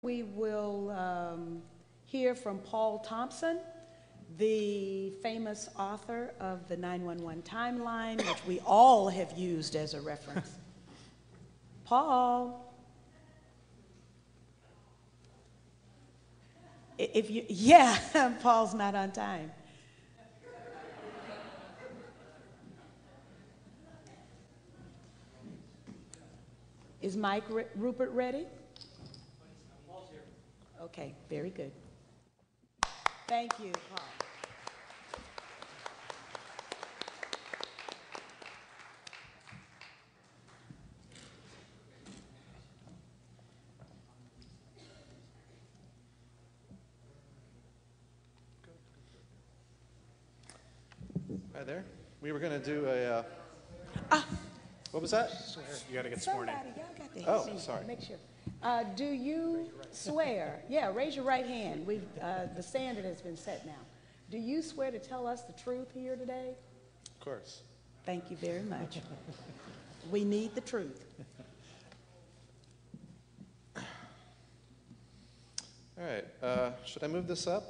We will hear from Paul Thompson, the famous author of the 911 timeline, which we all have used as a reference. Paul. Paul's not on time. Is Mike Rupert ready? Okay, very good. Thank you, Paul. Hi there. We were going to do a... What was that? You got to get sworn in. Y'all got to Oh, sorry. Make sure. Do you swear? Yeah, raise your right hand. The standard has been set now. Do you swear to tell us the truth here today? Of course. Thank you very much. We need the truth. All right. Should I move this up?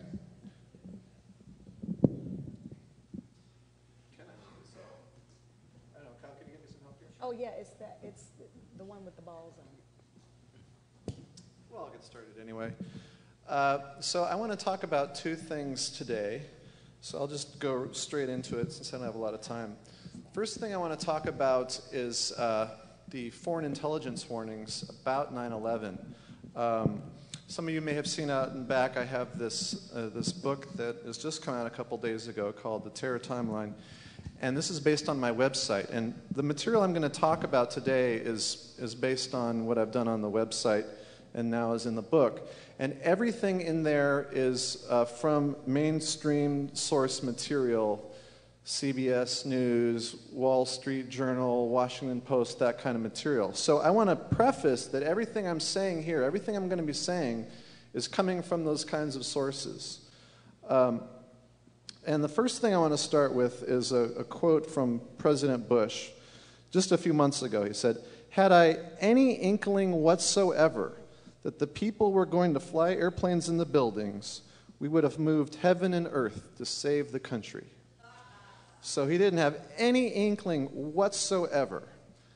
Oh yeah, it's the one with the balls on it. Well, I'll get started anyway. So I want to talk about two things today. So I'll just go straight into it since I don't have a lot of time. First thing I want to talk about is the foreign intelligence warnings about 9/11. Some of you may have seen out in back, I have this book that has just come out a couple days ago called The Terror Timeline. And this is based on my website. And the material I'm going to talk about today is based on what I've done on the website and now is in the book. And everything in there is from mainstream source material, CBS News, Wall Street Journal, Washington Post, that kind of material. So I want to preface that everything I'm saying here, everything I'm going to be saying, is coming from those kinds of sources. And the first thing I want to start with is a quote from President Bush just a few months ago. He said, "Had I any inkling whatsoever that the people were going to fly airplanes in the buildings, we would have moved heaven and earth to save the country." So he didn't have any inkling whatsoever.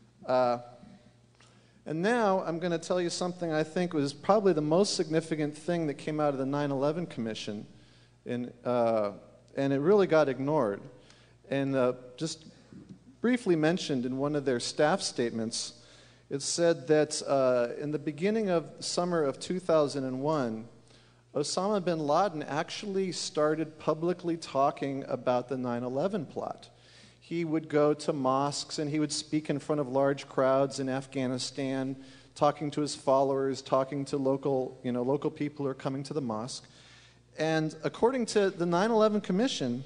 And now I'm going to tell you something I think was probably the most significant thing that came out of the 9/11 Commission and it really got ignored. And just briefly mentioned in one of their staff statements, it said that in the beginning of summer of 2001, Osama bin Laden actually started publicly talking about the 9/11 plot. He would go to mosques and he would speak in front of large crowds in Afghanistan, talking to his followers, talking to local people who are coming to the mosque. And according to the 9/11 Commission,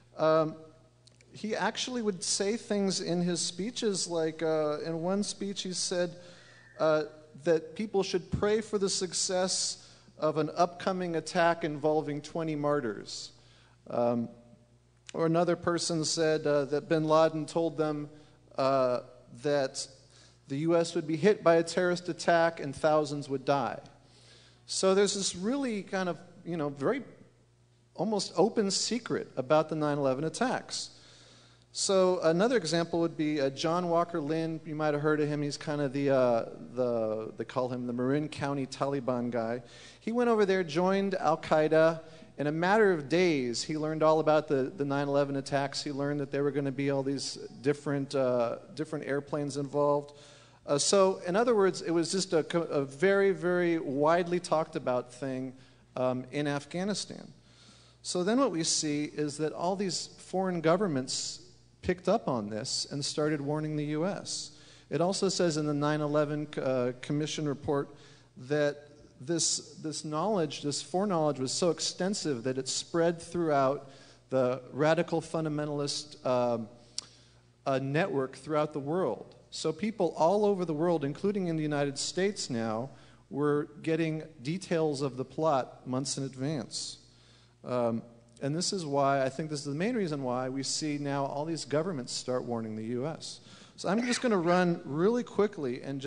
he actually would say things in his speeches, like in one speech he said that people should pray for the success of an upcoming attack involving 20 martyrs. Or another person said that bin Laden told them that the U.S. would be hit by a terrorist attack and thousands would die. So there's this really kind of very almost open secret about the 9/11 attacks. So another example would be John Walker Lynn. You might have heard of him. He's kind of they call him the Marin County Taliban guy. He went over there, joined Al-Qaeda. In a matter of days, he learned all about the 9/11 attacks. He learned that there were going to be all these different airplanes involved. So in other words, it was just a very, very widely talked about thing in Afghanistan. So then what we see is that all these foreign governments picked up on this and started warning the U.S. It also says in the 9/11 Commission report that this knowledge, this foreknowledge, was so extensive that it spread throughout the radical fundamentalist network throughout the world. So people all over the world, including in the United States now, were getting details of the plot months in advance. And this is why, I think this is the main reason why we see now all these governments start warning the U.S. So I'm just going to run really quickly and just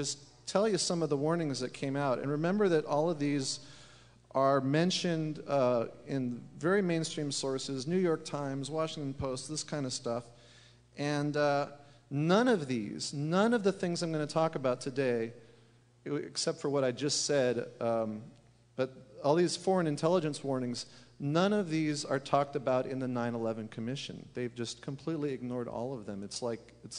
tell you some of the warnings that came out. And remember that all of these are mentioned in very mainstream sources, New York Times, Washington Post, this kind of stuff. And none of the things I'm going to talk about today, except for what I just said, but all these foreign intelligence warnings, none of these are talked about in the 9/11 Commission. They've just completely ignored all of them. It's like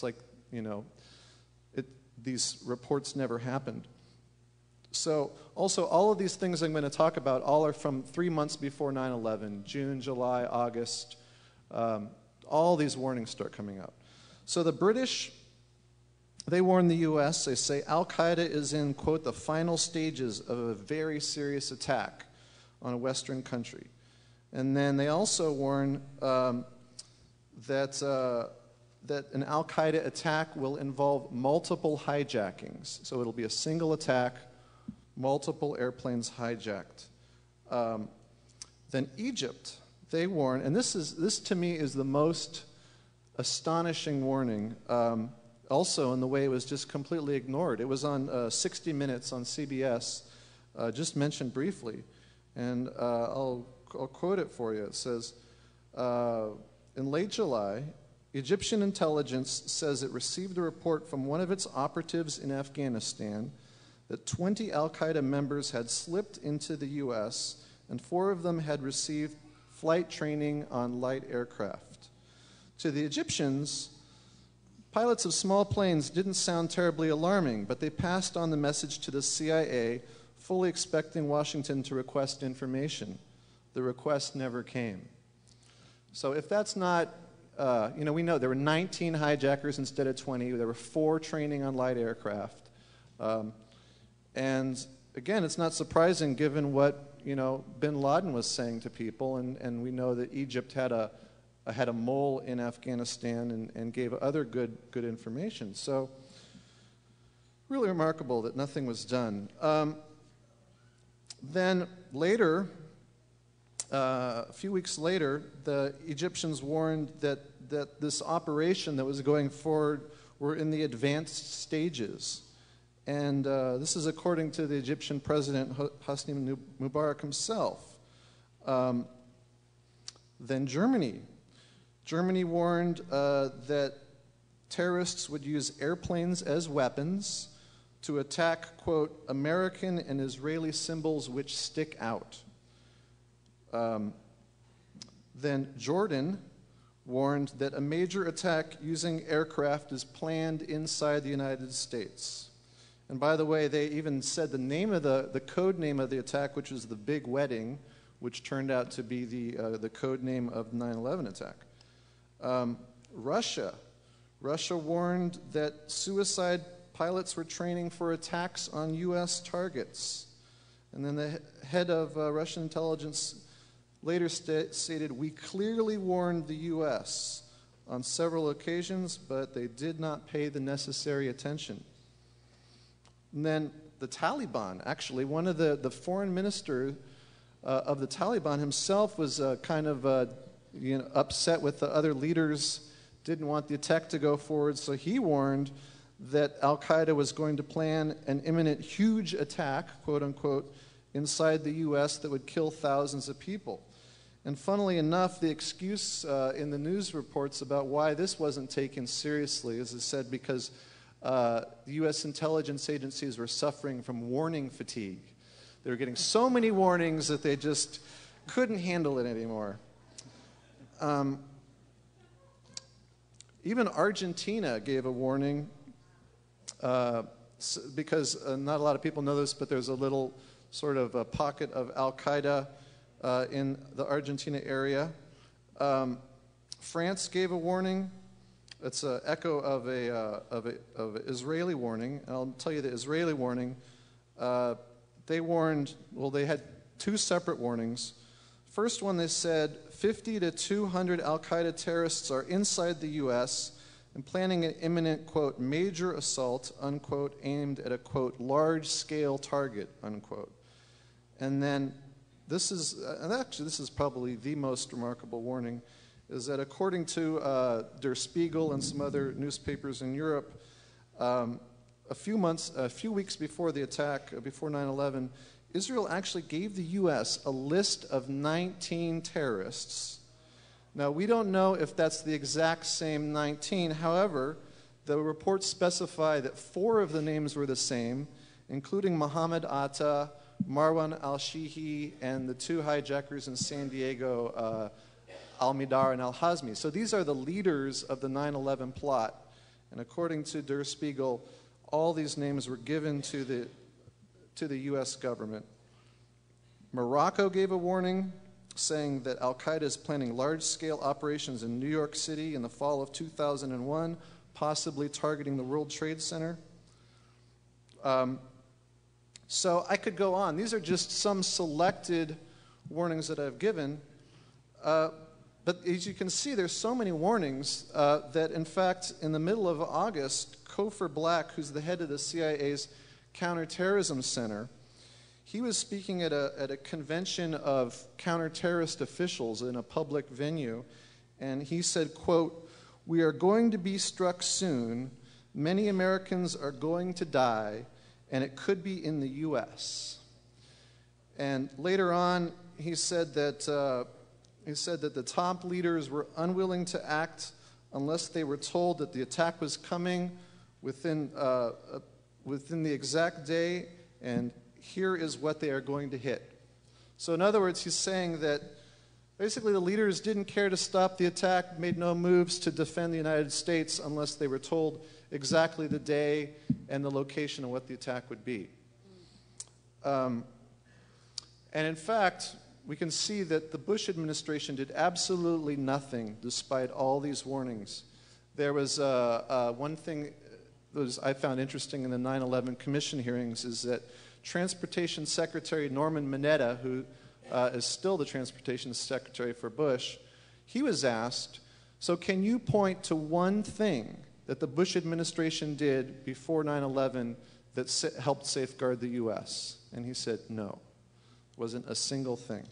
these reports never happened. So also all of these things I'm going to talk about all are from 3 months before 9/11, June, July, August. All these warnings start coming out. So the British, they warn the U.S., they say Al-Qaeda is in, quote, the final stages of a very serious attack on a Western country. And then they also warn that an Al-Qaeda attack will involve multiple hijackings. So it'll be a single attack, multiple airplanes hijacked. Then Egypt, they warn, and this to me is the most astonishing warning, also in the way it was just completely ignored. It was on 60 Minutes on CBS, just mentioned briefly, and I'll quote it for you. It says, in late July, Egyptian intelligence says it received a report from one of its operatives in Afghanistan that 20 Al-Qaeda members had slipped into the U.S. and 4 of them had received flight training on light aircraft. To the Egyptians, pilots of small planes didn't sound terribly alarming, but they passed on the message to the CIA, fully expecting Washington to request information. The request never came. So if that's not, we know there were 19 hijackers instead of 20. There were 4 training on light aircraft. And again, it's not surprising given what, bin Laden was saying to people, and we know that Egypt had a mole in Afghanistan and gave other good information. So really remarkable that nothing was done. Then later, a few weeks later, the Egyptians warned that this operation that was going forward were in the advanced stages. And this is according to the Egyptian president, Hosni Mubarak himself. Then Germany warned that terrorists would use airplanes as weapons to attack, quote, American and Israeli symbols which stick out. Then Jordan warned that a major attack using aircraft is planned inside the United States. And by the way, they even said the name of the code name of the attack, which was the Big Wedding, which turned out to be the code name of the 9/11 attack. Russia warned that suicide pilots were training for attacks on U.S. targets. And then the head of Russian intelligence later stated, we clearly warned the U.S. on several occasions, but they did not pay the necessary attention. And then the Taliban, actually, one of the foreign minister of the Taliban himself was kind of upset with the other leaders, didn't want the attack to go forward, so he warned that Al-Qaeda was going to plan an imminent huge attack, quote unquote, inside the U.S. that would kill thousands of people. And funnily enough, the excuse in the news reports about why this wasn't taken seriously is, it said, because the U.S. intelligence agencies were suffering from warning fatigue. They were getting so many warnings that they just couldn't handle it anymore. Even Argentina gave a warning because not a lot of people know this, but there's a little sort of a pocket of Al-Qaeda in the Argentina area. France gave a warning. It's an echo of an Israeli warning. And I'll tell you the Israeli warning. They warned, well, they had 2 separate warnings. First one, they said 50 to 200 Al-Qaeda terrorists are inside the U.S. and planning an imminent, quote, major assault, unquote, aimed at a, quote, large-scale target, unquote. And then this is probably the most remarkable warning, is that according to Der Spiegel and some other newspapers in Europe, a few weeks before the attack, before 9/11, Israel actually gave the U.S. a list of 19 terrorists. Now, we don't know if that's the exact same 19. However, the reports specify that 4 of the names were the same, including Mohammed Atta, Marwan al-Shihi, and the 2 hijackers in San Diego, al-Midar and al-Hazmi. So these are the leaders of the 9/11 plot. And according to Der Spiegel, all these names were given to the U.S. government. Morocco gave a warning, saying that al-Qaeda is planning large-scale operations in New York City in the fall of 2001, possibly targeting the World Trade Center. So I could go on. These are just some selected warnings that I've given. But as you can see, there's so many warnings that, in fact, in the middle of August, Cofer Black, who's the head of the CIA's Counterterrorism Center, he was speaking at a convention of counterterrorist officials in a public venue, and he said, quote, "We are going to be struck soon. Many Americans are going to die, and it could be in the U.S." And later on, he said that the top leaders were unwilling to act unless they were told that the attack was coming within the exact day, and here is what they are going to hit. So in other words, he's saying that basically the leaders didn't care to stop the attack, made no moves to defend the United States unless they were told exactly the day and the location of what the attack would be. And in fact, we can see that the Bush administration did absolutely nothing despite all these warnings. There was one thing that I found interesting in the 9/11 Commission hearings is that Transportation Secretary Norman Mineta, who is still the Transportation Secretary for Bush, he was asked, so can you point to one thing that the Bush administration did before 9/11 that helped safeguard the U.S.? And he said no. Wasn't a single thing.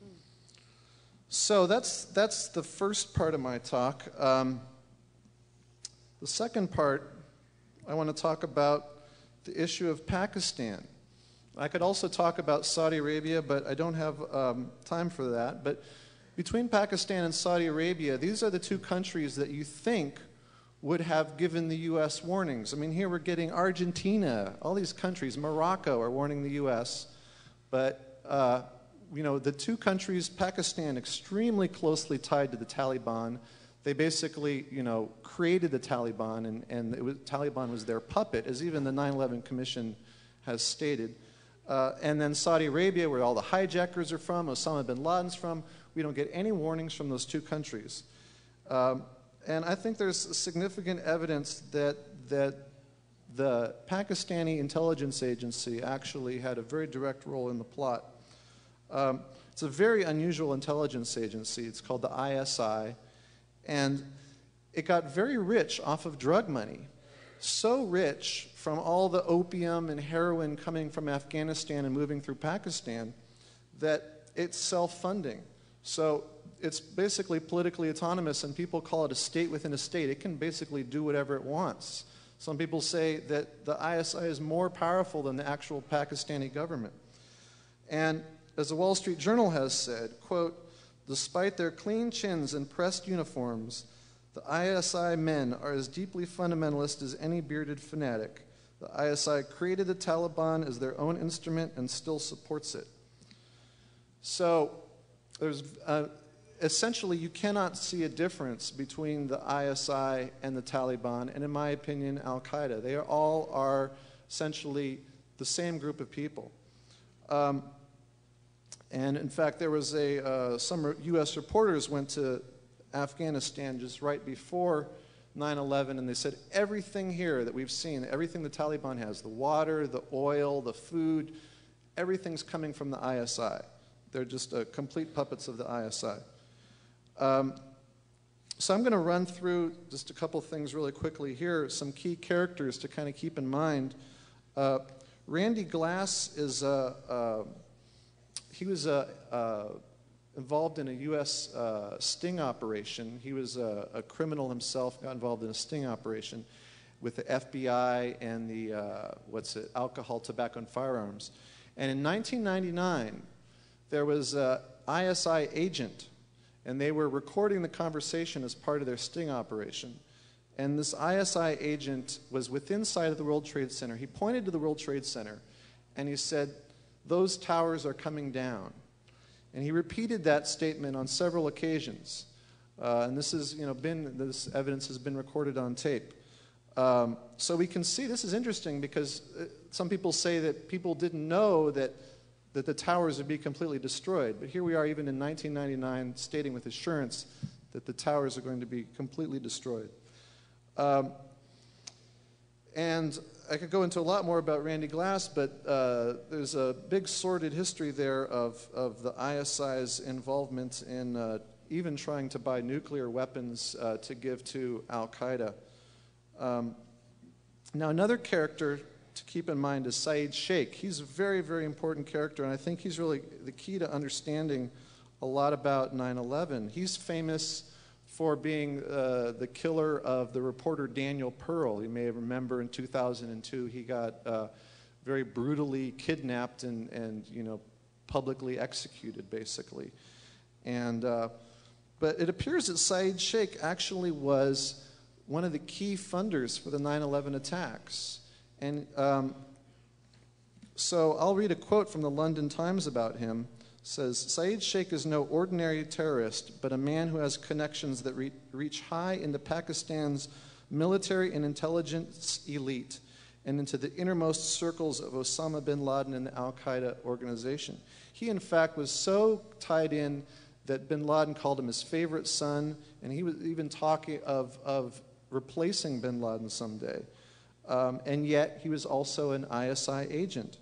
So that's the first part of my talk. The second part, I want to talk about the issue of Pakistan. I could also talk about Saudi Arabia, but I don't have time for that. But between Pakistan and Saudi Arabia, these are the 2 countries that you think would have given the U.S. warnings. I mean, here we're getting Argentina, all these countries, Morocco are warning the U.S., but the 2 countries, Pakistan, extremely closely tied to the Taliban. They basically, created the Taliban, and Taliban was their puppet, as even the 9/11 Commission has stated. And then Saudi Arabia, where all the hijackers are from, Osama bin Laden's from, we don't get any warnings from those 2 countries. And I think there's significant evidence that the Pakistani intelligence agency actually had a very direct role in the plot. It's a very unusual intelligence agency. It's called the ISI, and it got very rich off of drug money. So rich from all the opium and heroin coming from Afghanistan and moving through Pakistan that it's self-funding. So it's basically politically autonomous, and people call it a state within a state. It can basically do whatever it wants. Some people say that the ISI is more powerful than the actual Pakistani government. And as the Wall Street Journal has said, quote, "Despite their clean chins and pressed uniforms, the ISI men are as deeply fundamentalist as any bearded fanatic. The ISI created the Taliban as their own instrument and still supports it." So there's essentially you cannot see a difference between the ISI and the Taliban, and in my opinion, Al-Qaeda. They all are essentially the same group of people. And in fact, there was some U.S. reporters went to Afghanistan just right before 9/11, and they said everything here that we've seen, everything the Taliban has, the water, the oil, the food, everything's coming from the ISI. They're just complete puppets of the ISI. So I'm going to run through just a couple things really quickly here, some key characters to kind of keep in mind. Randy Glass is he was involved in a U.S. sting operation. He was a criminal himself, got involved in a sting operation. with the FBI and the, alcohol, tobacco, and firearms. And in 1999, there was an ISI agent, and they were recording the conversation as part of their sting operation. And this ISI agent was within sight of the World Trade Center. He pointed to the World Trade Center, and he said, "Those towers are coming down." And he repeated that statement on several occasions. And this is, this evidence has been recorded on tape. So we can see this is interesting because some people say that people didn't know that the towers would be completely destroyed. But here we are, even in 1999, stating with assurance that the towers are going to be completely destroyed. And I could go into a lot more about Randy Glass, but there's a big sordid history there of the ISI's involvement in even trying to buy nuclear weapons to give to Al-Qaeda. Now, another character to keep in mind is Saeed Sheikh. He's a very, very important character, and I think he's really the key to understanding a lot about 9/11. He's famous for being the killer of the reporter Daniel Pearl. You may remember in 2002 he got very brutally kidnapped and publicly executed, basically. And but it appears that Saeed Sheikh actually was one of the key funders for the 9/11 attacks. And so I'll read a quote from the London Times about him. It says, "Saeed Sheikh is no ordinary terrorist, but a man who has connections that reach high into Pakistan's military and intelligence elite and into the innermost circles of Osama bin Laden and the Al-Qaeda organization." He, in fact, was so tied in that bin Laden called him his favorite son, and he was even talking of replacing bin Laden someday. And yet, he was also an ISI agent.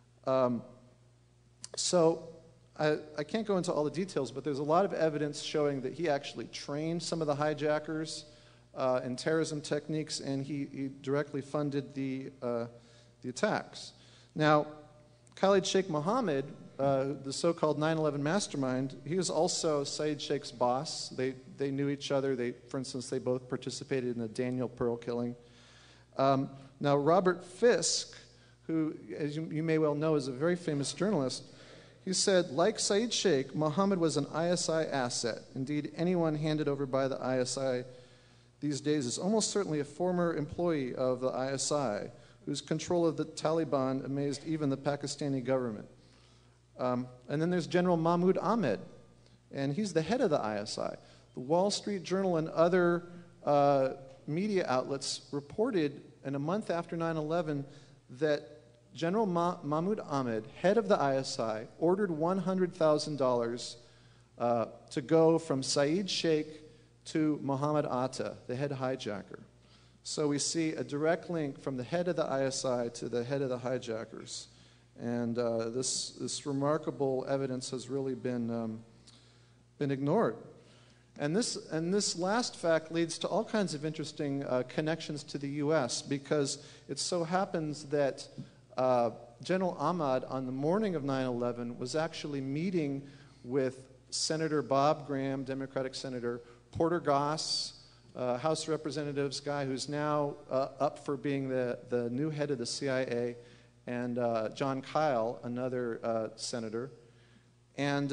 So I can't go into all the details, but there's a lot of evidence showing that he actually trained some of the hijackers in terrorism techniques, and he directly funded the attacks. Now, Khalid Sheikh Mohammed, the so-called 9/11 mastermind, he was also Saeed Sheikh's boss. They knew each other. For instance, they both participated in the Daniel Pearl killing. Now, Robert Fisk, who, as you may well know, is a very famous journalist, he said, like Saeed Sheikh, Mohammed was an ISI asset. Indeed, anyone handed over by the ISI these days is almost certainly a former employee of the ISI, whose control of the Taliban amazed even the Pakistani government. And then there's General Mahmoud Ahmed, and he's the head of the ISI. The Wall Street Journal and other media outlets reported in a month after 9/11 that General Mahmoud Ahmed, head of the ISI, ordered $100,000 to go from Saeed Sheikh to Mohammed Atta, the head hijacker. So we see a direct link from the head of the ISI to the head of the hijackers. And this remarkable evidence has really been ignored. And this last fact leads to all kinds of interesting connections to the U.S. because it so happens that General Ahmad, on the morning of 9/11, was actually meeting with Senator Bob Graham, Democratic Senator, Porter Goss, House of Representatives guy who's now up for being the new head of the CIA, and John Kyle, another senator. And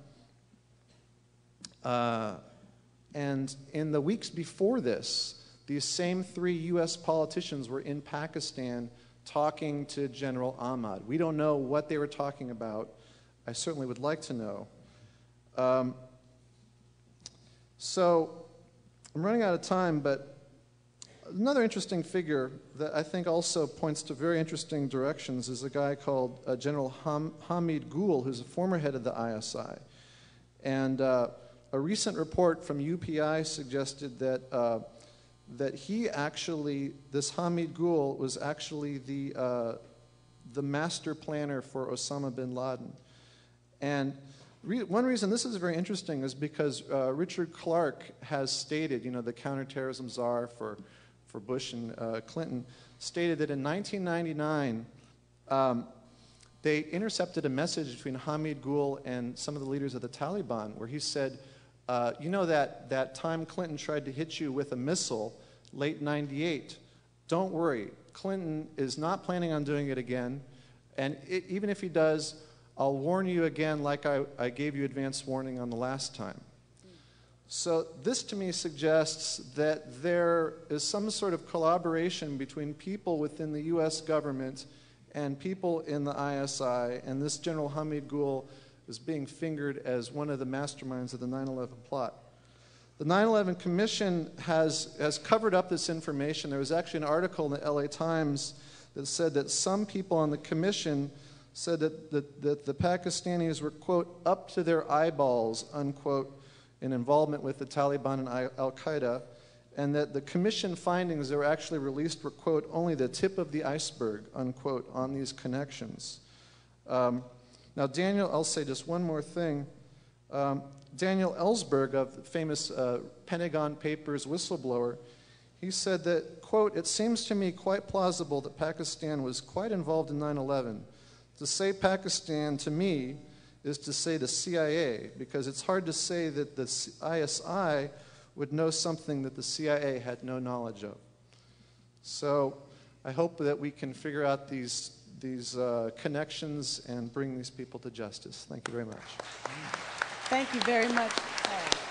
in the weeks before this, these same three U.S. politicians were in Pakistan talking to General Ahmad. We don't know what they were talking about. I certainly would like to know. So I'm running out of time, but another interesting figure that I think also points to very interesting directions is a guy called General Hamid Gul, who's a former head of the ISI. And a recent report from UPI suggested that he actually, this Hamid Gul, was actually the master planner for Osama bin Laden. And one reason this is very interesting is because Richard Clarke has stated, the counterterrorism czar for Bush and Clinton, stated that in 1999, they intercepted a message between Hamid Gul and some of the leaders of the Taliban where he said, that time Clinton tried to hit you with a missile, late 98, don't worry. Clinton is not planning on doing it again. And even if he does, I'll warn you again like I gave you advance warning on the last time. So this to me suggests that there is some sort of collaboration between people within the U.S. government and people in the ISI, and this General Hamid Gul is being fingered as one of the masterminds of the 9/11 plot. The 9/11 Commission has covered up this information. There was actually an article in the LA Times that said that some people on the commission said that the Pakistanis were, quote, up to their eyeballs, unquote, in involvement with the Taliban and Al-Qaeda, and that the commission findings that were actually released were, quote, only the tip of the iceberg, unquote, on these connections. Now, Daniel, I'll say just one more thing. Daniel Ellsberg, of the famous Pentagon Papers whistleblower, he said that, quote, it seems to me quite plausible that Pakistan was quite involved in 9/11. To say Pakistan, to me, is to say the CIA, because it's hard to say that the ISI would know something that the CIA had no knowledge of. So I hope that we can figure out these connections and bring these people to justice. Thank you very much. Thank you very much, Paul.